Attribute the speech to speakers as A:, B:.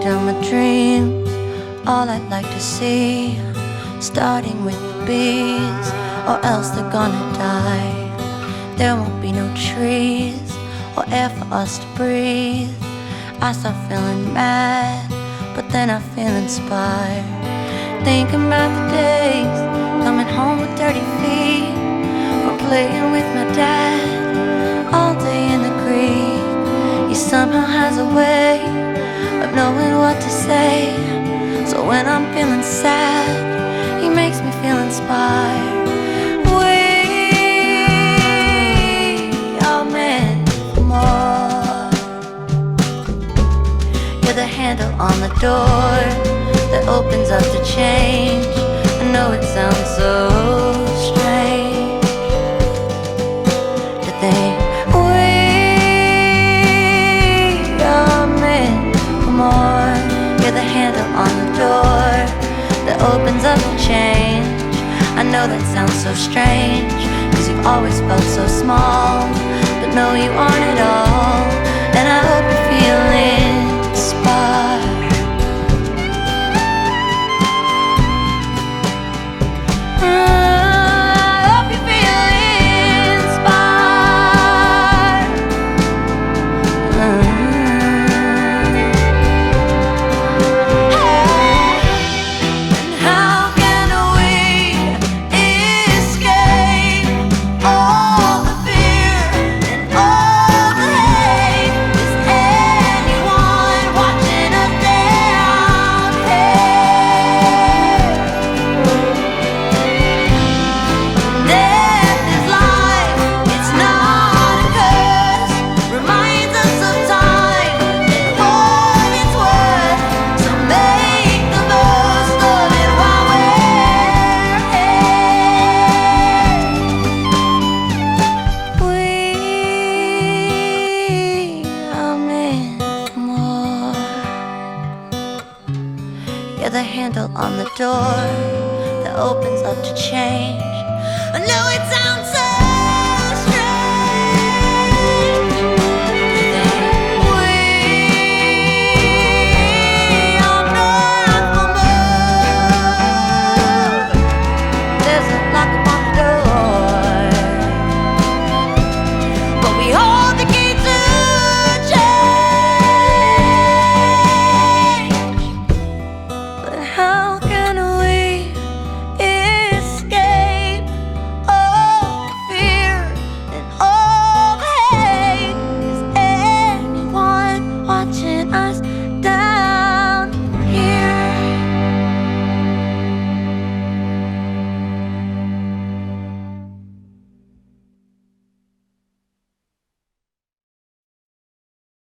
A: down my dreams, all I'd like to see, starting with the bees, or else they're gonna die. There won't be no trees or air for us to breathe. I start feeling mad, but then I feel inspired, thinking about the days coming home with dirty feet, or playing with my dad all day in the creek. He somehow has a way of knowing what to say, so when I'm feeling sad, he makes me feel inspired. We are meant for more. You're the handle on the door that opens up to change. I know it sounds so strange to think we are meant for more. You're the handle on the door that opens up to change. I know that sounds so strange, 'cause you've always felt so small, but no, you aren't at all. And I hope you feel inspired. You're the handle on the door that opens up to change. I know it sounds so